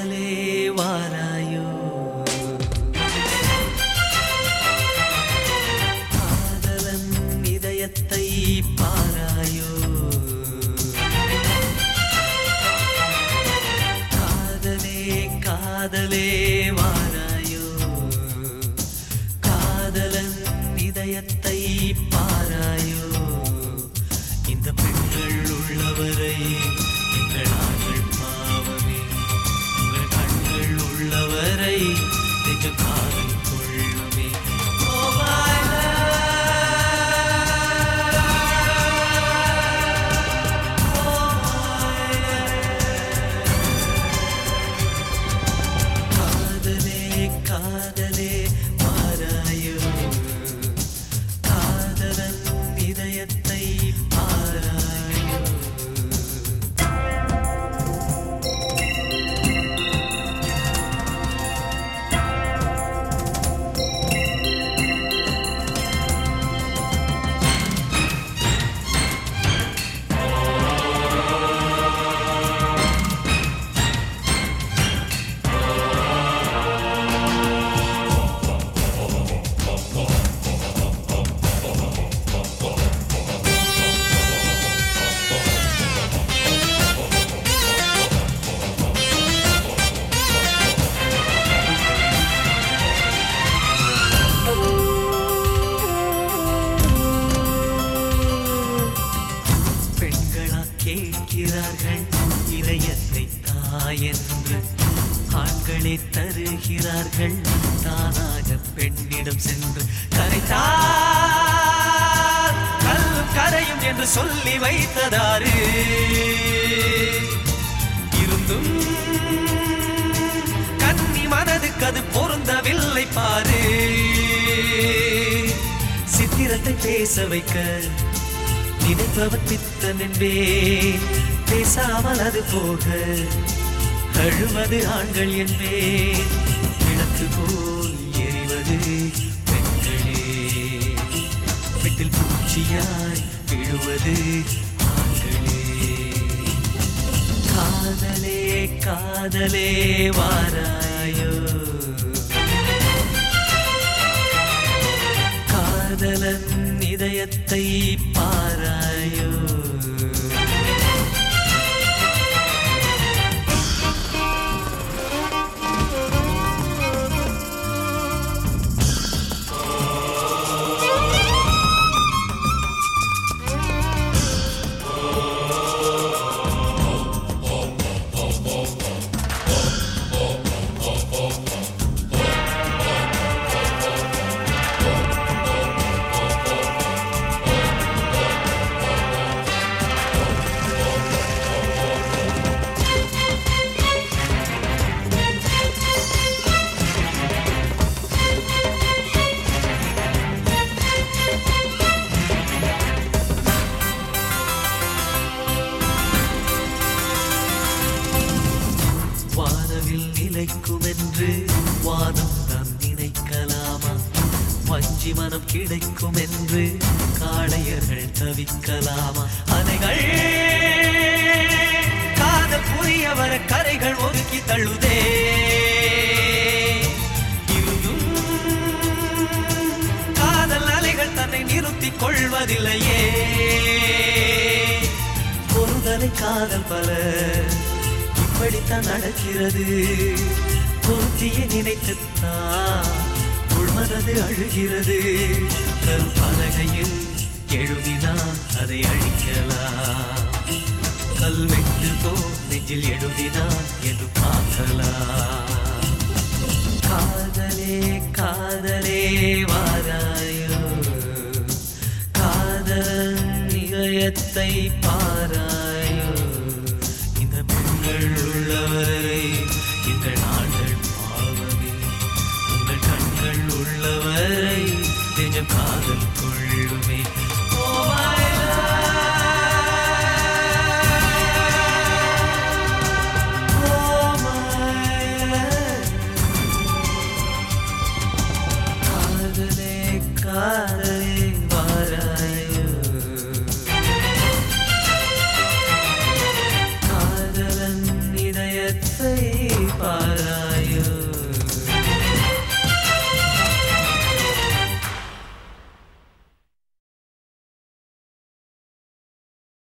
காதலே வாராயோ காதலன் இதயத்தை பாராயோ காதலே காதலே வாராயோ காதலன் இதயத்தை பாராயோ இந்த பெண்கள் உள்ளவரை எங்கள் ஆண்கள் பாவமே உங்கள் கண்கள் உள்ளவரை நெஞ்சம் காதல் கொள்ளுமே காதலே காதலே மாறாயோ காதலன் இதயத்தை பாராயோ பெண்களா கேட்கிறார்கள் இதயத்தை தாயென்று ஆண்களே தருகிறார்கள் தானாக பெண்ணிடம் சென்று கரைத்தார் கல்லும் கரையும் என்று சொல்லி வைத்ததாறு இருந்தும் கன்னி மனதுக்கு அது பொருந்தவில்லை பாரு சித்திரத்தை பேச வைக்க நினைப்பவன் பித்தன் என்பே பேசாமல் அது போக அழுவது ஆண்கள் என்பே விளக்கு போல் எரிவது பெண்களே வீட்டில் பூச்சியாய் விழுவது ஆண்களே காதலே காதலே வாராயோ காதலன் இதயத்தை பாராயோ நிலைக்கும் என்று வானம் நாம் நினைக்கலாமா வஞ்சி மனம் கிடைக்கும் என்று காளையர்கள் தவிக்கலாமா அலைகள் காதல் புரிய வர கரைகள் ஒதுக்கி தள்ளுதே இருந்தும் காதல் அலைகள் தன்னை நிறுத்திக் கொள்வதில்லையே ஒருதலை காதல் பல இப்படித்தான் நடக்கிறது பொருத்தியை நினைத்துத்தான் உள்மனது அழுகிறது கல்பலகையில் எழுதினால் அதை அழிக்கலாம் கல்வெட்டு போ நெஞ்சில் எழுதினால் என்று பார்க்கலாம் காதலே காதலே வாராயோ காதல் நிலையத்தை பாராயோ இந்த பெண்கள் உள்ளவரை இந்த நாள்